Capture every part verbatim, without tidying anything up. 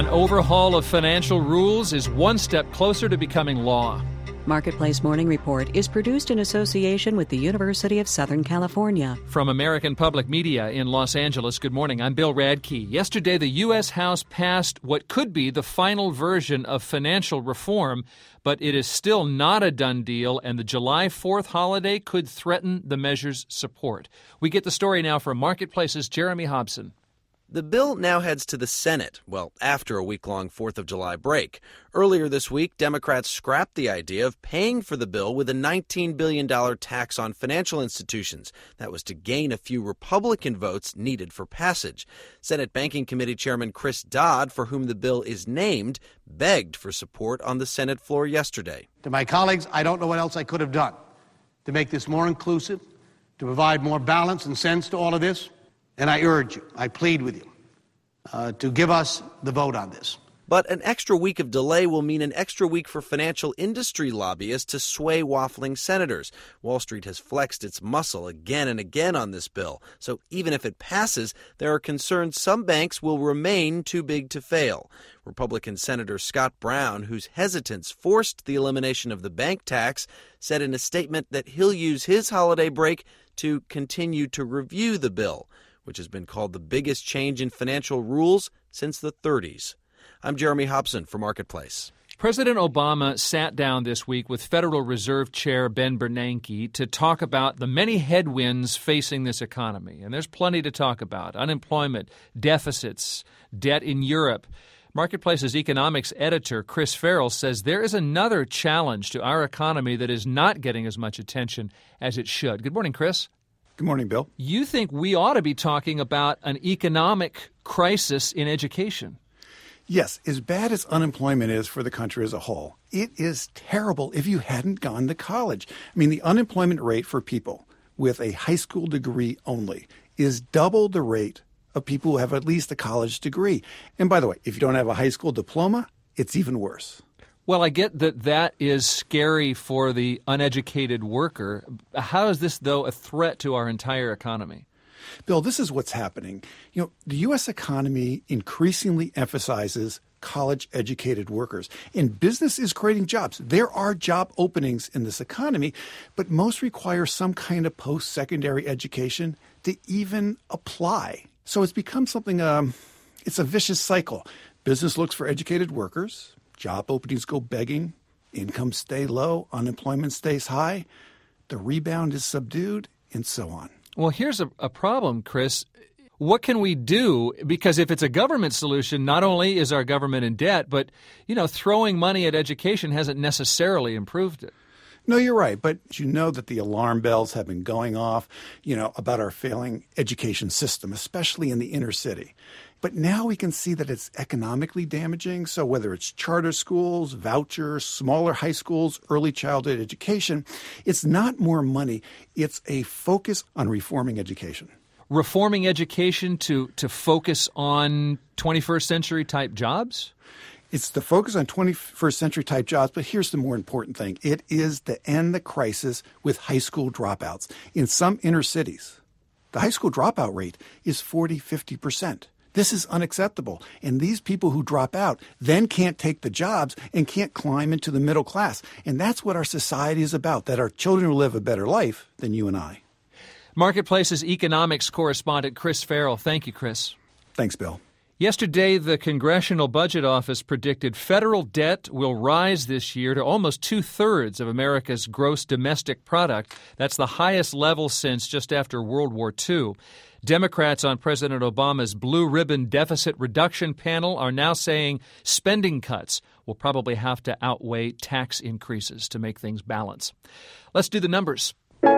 An overhaul of financial rules is one step closer to becoming law. Marketplace Morning Report is produced in association with the University of Southern California. From American Public Media in Los Angeles, good morning. I'm Bill Radke. Yesterday, the U S. House passed what could be the final version of financial reform, but it is still not a done deal, and the July fourth holiday could threaten the measure's support. We get the story now from Marketplace's Jeremy Hobson. The bill now heads to the Senate, well, after a week-long fourth of July break. Earlier this week, Democrats scrapped the idea of paying for the bill with a nineteen billion dollars tax on financial institutions. That was to gain a few Republican votes needed for passage. Senate Banking Committee Chairman Chris Dodd, for whom the bill is named, begged for support on the Senate floor yesterday. To my colleagues, I don't know what else I could have done to make this more inclusive, to provide more balance and sense to all of this. And I urge you, I plead with you, uh, to give us the vote on this. But an extra week of delay will mean an extra week for financial industry lobbyists to sway waffling senators. Wall Street has flexed its muscle again and again on this bill. So even if it passes, there are concerns some banks will remain too big to fail. Republican Senator Scott Brown, whose hesitance forced the elimination of the bank tax, said in a statement that he'll use his holiday break to continue to review the bill, which has been called the biggest change in financial rules since the thirties. I'm Jeremy Hobson for Marketplace. President Obama sat down this week with Federal Reserve Chair Ben Bernanke to talk about the many headwinds facing this economy. And there's plenty to talk about: unemployment, deficits, debt in Europe. Marketplace's economics editor, Chris Farrell, says there is another challenge to our economy that is not getting as much attention as it should. Good morning, Chris. Good morning, Bill. You think we ought to be talking about an economic crisis in education? Yes, as bad as unemployment is for the country as a whole, it is terrible if you hadn't gone to college. I mean, the unemployment rate for people with a high school degree only is double the rate of people who have at least a college degree. And by the way, if you don't have a high school diploma, it's even worse. Well, I get that that is scary for the uneducated worker. How is this, though, a threat to our entire economy? Bill, this is what's happening. You know, the U S economy increasingly emphasizes college-educated workers, and business is creating jobs. There are job openings in this economy, but most require some kind of post-secondary education to even apply. So it's become something, um, it's a vicious cycle. Business looks for educated workers. Job openings go begging, incomes stay low, unemployment stays high, the rebound is subdued, and so on. Well, here's a, a problem, Chris. What can we do? Because if it's a government solution, not only is our government in debt, but, you know, throwing money at education hasn't necessarily improved it. No, you're right. But you know that the alarm bells have been going off, you know, about our failing education system, especially in the inner city. But now we can see that it's economically damaging. So whether it's charter schools, vouchers, smaller high schools, early childhood education, it's not more money. It's a focus on reforming education. Reforming education to, to focus on twenty-first century type jobs? It's the focus on twenty-first century type jobs, but here's the more important thing. It is to end the crisis with high school dropouts. In some inner cities, the high school dropout rate is forty, fifty percent. This is unacceptable. And these people who drop out then can't take the jobs and can't climb into the middle class. And that's what our society is about, that our children will live a better life than you and I. Marketplace's economics correspondent Chris Farrell. Thank you, Chris. Thanks, Bill. Yesterday, the Congressional Budget Office predicted federal debt will rise this year to almost two-thirds of America's gross domestic product. That's the highest level since just after World War Two. Democrats on President Obama's Blue Ribbon Deficit Reduction Panel are now saying spending cuts will probably have to outweigh tax increases to make things balance. Let's do the numbers.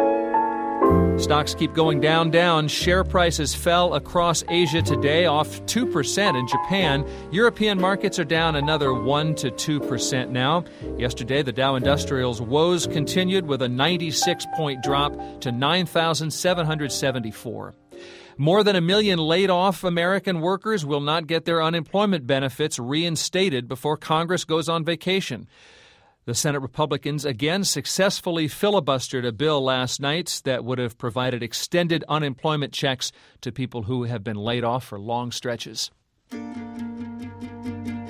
Stocks keep going down, down. Share prices fell across Asia today, off two percent in Japan. European markets are down another one to two percent now. Yesterday, the Dow Industrial's woes continued with a ninety-six point drop to nine thousand seven hundred seventy-four. More than a million laid-off American workers will not get their unemployment benefits reinstated before Congress goes on vacation. The Senate Republicans again successfully filibustered a bill last night that would have provided extended unemployment checks to people who have been laid off for long stretches.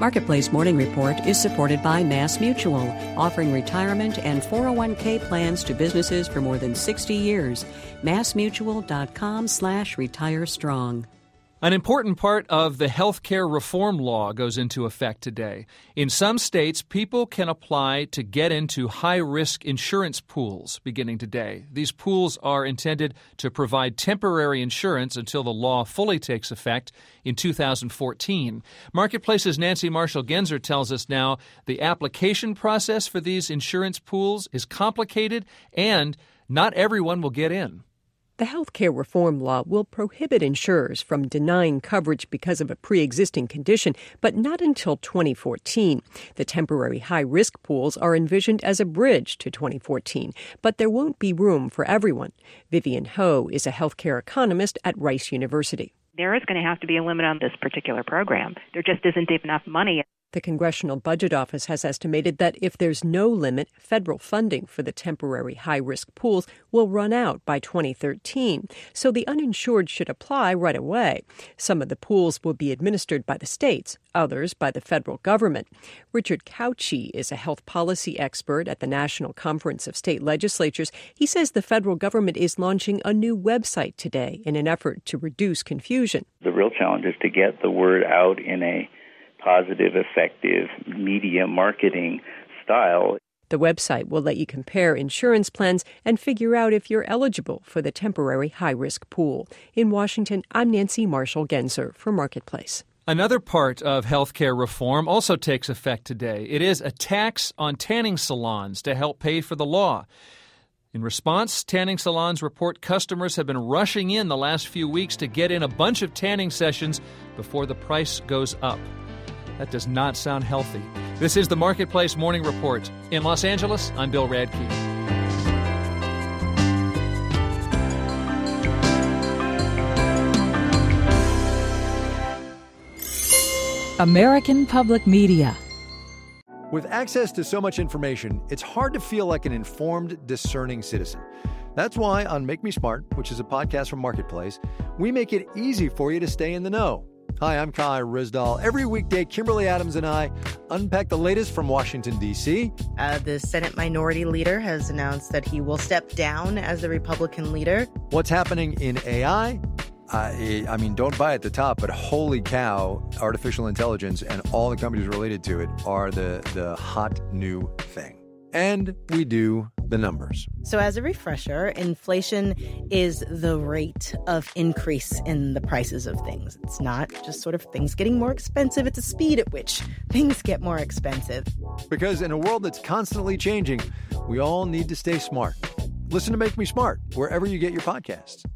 Marketplace Morning Report is supported by Mass Mutual, offering retirement and four oh one k plans to businesses for more than sixty years. massmutual.com slash retire strong. An important part of the health care reform law goes into effect today. In some states, people can apply to get into high-risk insurance pools beginning today. These pools are intended to provide temporary insurance until the law fully takes effect in two thousand fourteen. Marketplace's Nancy Marshall-Genzer tells us now the application process for these insurance pools is complicated and not everyone will get in. The health care reform law will prohibit insurers from denying coverage because of a pre-existing condition, but not until twenty fourteen. The temporary high-risk pools are envisioned as a bridge to twenty fourteen, but there won't be room for everyone. Vivian Ho is a health care economist at Rice University. There is going to have to be a limit on this particular program. There just isn't enough money. The Congressional Budget Office has estimated that if there's no limit, federal funding for the temporary high-risk pools will run out by twenty thirteen, so the uninsured should apply right away. Some of the pools will be administered by the states, others by the federal government. Richard Cauchi is a health policy expert at the National Conference of State Legislatures. He says the federal government is launching a new website today in an effort to reduce confusion. The real challenge is to get the word out in a positive, effective media marketing style. The website will let you compare insurance plans and figure out if you're eligible for the temporary high-risk pool. In Washington, I'm Nancy Marshall-Genzer for Marketplace. Another part of health care reform also takes effect today. It is a tax on tanning salons to help pay for the law. In response, tanning salons report customers have been rushing in the last few weeks to get in a bunch of tanning sessions before the price goes up. That does not sound healthy. This is the Marketplace Morning Report. In Los Angeles, I'm Bill Radke. American Public Media. With access to so much information, it's hard to feel like an informed, discerning citizen. That's why on Make Me Smart, which is a podcast from Marketplace, we make it easy for you to stay in the know. Hi, I'm Kai Rizdal. Every weekday, Kimberly Adams and I unpack the latest from Washington, D C Uh, the Senate Minority Leader has announced that he will step down as the Republican leader. What's happening in A I? I, I mean, don't buy at the top, but holy cow, artificial intelligence and all the companies related to it are the, the hot new thing. And we do the numbers. So as a refresher, inflation is the rate of increase in the prices of things. It's not just sort of things getting more expensive. It's the speed at which things get more expensive. Because in a world that's constantly changing, we all need to stay smart. Listen to Make Me Smart wherever you get your podcasts.